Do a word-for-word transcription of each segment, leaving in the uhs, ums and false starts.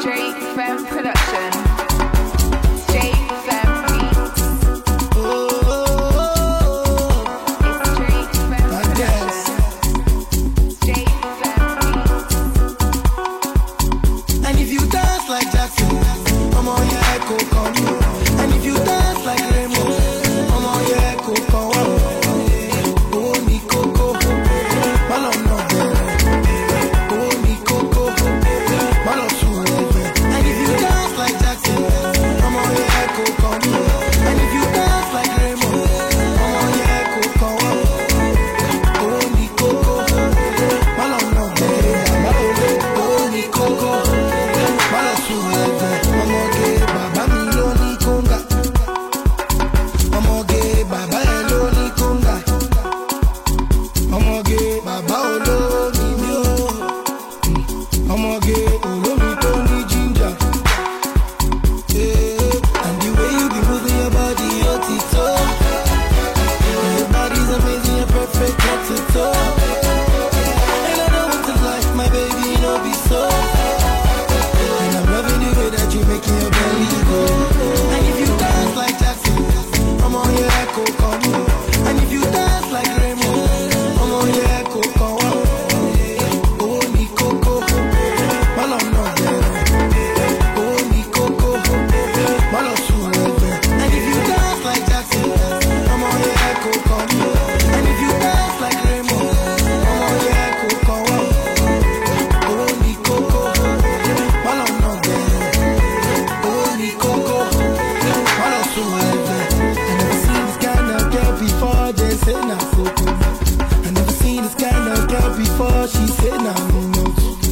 Drake Femme Production. J Femme Beats. It's Drake Femme Production. J Femme Beats. And if you dance like Jackson, I'm on your echo come. And if you dance like Raymond, I'm on your echo come. Oh, mi coco, malo no oh, mi coco, malo suave. And if you dance like Jackson, I'm on your echo come. And if you dance like Raymond, I'm on your echo come. Oh, mi coco, malo no oh, mi coco, malo suave. I'm okay, baba mi lo ni conga. I'm okay, baba lo ni conga. Ọmọge bàbá olómi mi ó. Ọmọge olómi tó ní ginger. Yeah. And the way you be moving your body, ó ti tó. Your body's amazing, you're perfect head to toe. And I don't want to lie, my baby, no be so. And I'm loving the way that you're making your belly go. And if you dance like Jackson, I'm on your echo come. And if you dance like Raymond, I'm on your echo come. Oh, mi coco, malo no oh, mi coco, malo suave. And if you dance like Jackson, I'm on your echo come. And if you dance like Raymond, I'm on your echo come. Oh, mi coco, malo no oh, mi coco, malo suave. I never seen this kind of girl before, they say na photo. I never seen this kind of girl before, she said na no.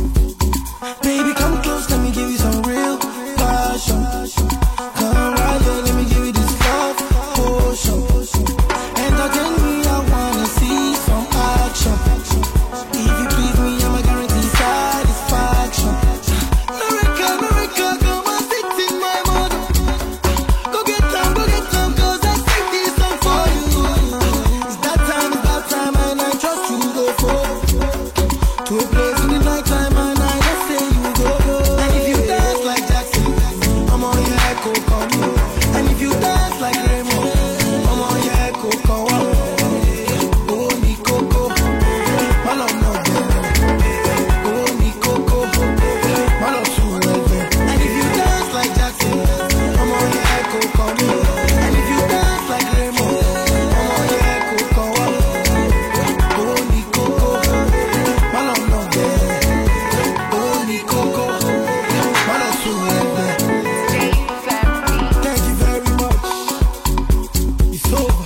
Baby, come close, let me give you some real passion. Come right here, let me give you this love potion. Entertain me, I wanna see some action. If you please me, I'ma guarantee satisfaction. America, America, come and sit in my mother. Go get them, go get them, cause I sing this song for you. It's that time, it's that time, and I trust you go for to a place in the night time, and I just say you go. And if you dance like Jackson, I'm on your echo come. And if you dance like Raymond, I'm on your echo come. Oh, mi coco, malo no oh, mi coco, malo suave. And if you dance like Jackson, I'm on your echo come. And if you dance like Raymond, I'm on your echo come. Oh, mi coco, malo no oh, mi coco, malo suave. J Femme Beats. Thank you very much. It's over.